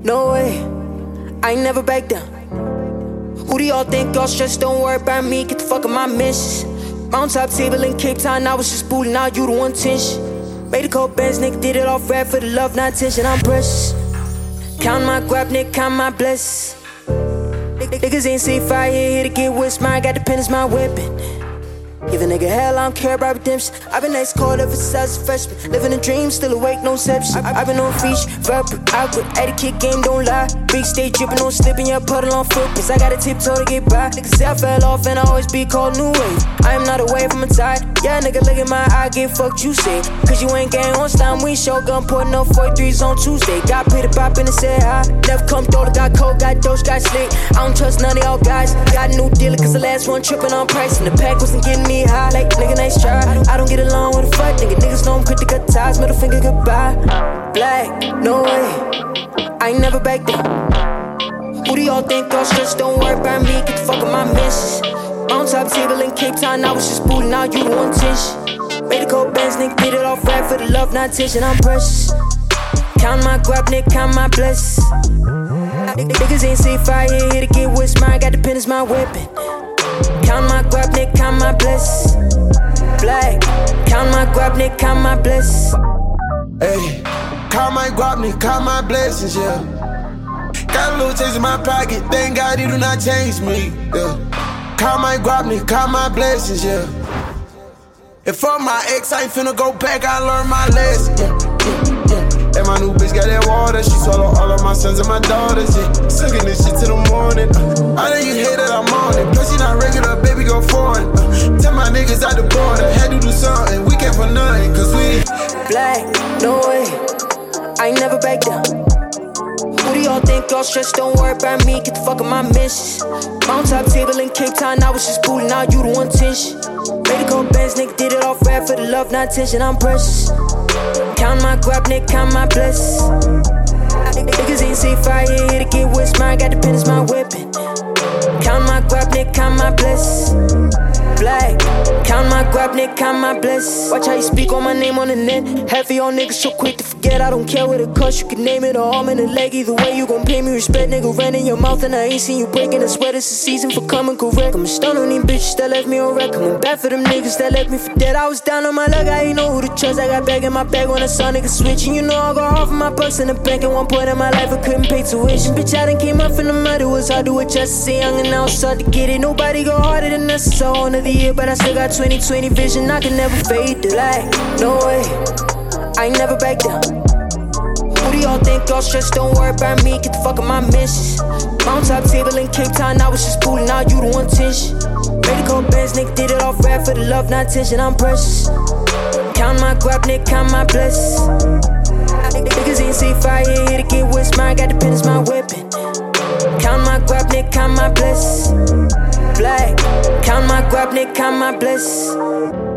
No way, I ain't never back down. Who do y'all think y'all stressed? Don't worry about me, get the fuck on my missions. Mount top table in Cape Town, I was just booting out, you the one tension. Made a couple bands, nigga did it off rap for the love, not attention, I'm precious. Count my guap, nigga, count my blessings. Niggas ain't see fire, here to get what's mine, got the pen as my weapon. Give a nigga hell, I don't care about redemption. I've been nice cold ever since a freshman. Living a dream, still awake, no exception. I've been on feast, verbal, output, etiquette, game, don't lie. Big stage dripping, on slipping, yeah, puddle on footprints. I got a tiptoe to get by. Niggas say I fell off and I always be called new wave. I am not a wave, I'm a tide. Yeah, nigga, look at my eye, get fucked, you say. Cause you ain't gang on time, we shotgun, putting up 43s on Tuesday. Got paid a pop and said hi. Never come through, got cold, got dose, got slick. I don't trust none of y'all guys. Got a new dealer, cause the last one tripping on price. And the pack wasn't getting me high. Like, nigga, nice try. I don't get along with a fuck, nigga. Niggas know I'm quick to cut ties, middle finger goodbye. Black, no way, I ain't never back down. Who do y'all think y'all stressed? Don't worry about me, get the fuck on my missions. On top table in Cape Town, I was just booting out, you the one tension. Made a couple bands, nigga did it off rap for the love, not attention, I'm precious. Count my guap, nigga, count my blessings. Niggas ain't see fire, here to get what's mine, got the pen as my weapon. Count my guap, nigga, count my blessings. Black, count my guap, nigga, count my blessings. Hey, count my guap, nigga, count my blessings, yeah. Got a little change in my pocket, thank God he do not change me, yeah. Count my guap, nigga, count my blessings, yeah. And for my ex, I ain't finna go back, I learned my lesson, yeah. And my new bitch got that water, she swallow all of my sons and my daughters, yeah. Singing this shit till the morning, I know you hate that I'm on it. Plus she not regular, baby, go foreign. Tell my niggas out the border, had to do something, we came for nothing, cause we Black, no way, I ain't never back down. Who do y'all think y'all stressed? Don't worry about me, get the fuck on my missions. Mount top table in Cape Town, I was just booting out, you the one tension. Made a couple bands, nigga did it off rap for the love, not attention, I'm precious. Count my guap, nigga, count my blessings. Niggas ain't see fire, here to get what's mine, got the pen as my weapon. Count my guap, nigga, count my blessings. Black, count my guap, nigga, count my blessings. Watch how you speak on my name on the net. Half of y'all niggas so quick to forget. I don't care what it costs, you can name it, a arm and a leg. Either way, you gon' pay me respect. Nigga, ran in your mouth and I ain't seen you breaking. I swear this is season for coming correct. I'm stunned on these bitches that left me on wreck. Coming back for them niggas that left me for dead. I was down on my luck, I ain't know who to trust. I got back in my bag when I saw niggas switching. You know I got half of my bucks in the bank. At one point in my life, I couldn't pay tuition. Bitch, I done came up in the mud, it was hard to adjust. Stay young and now it's hard to get it. Nobody go harder than us, it's a whole nother year. But I still got 20/20 vision, I can never fade the light. No way, I ain't never back down. Who do y'all think y'all stressed? Don't worry about me, get the fuck on my missions. Mount top table in Cape Town, I was just booting out, you the one tension. Made a couple bands, nigga did it off rap for the love, not attention, I'm precious. Count my guap, nigga, count my blessings. Niggas ain't see fire, here to get what's mine, got the pen as my weapon. Count my guap, nigga, count my blessings. Black, count my guap, nigga, count my blessings.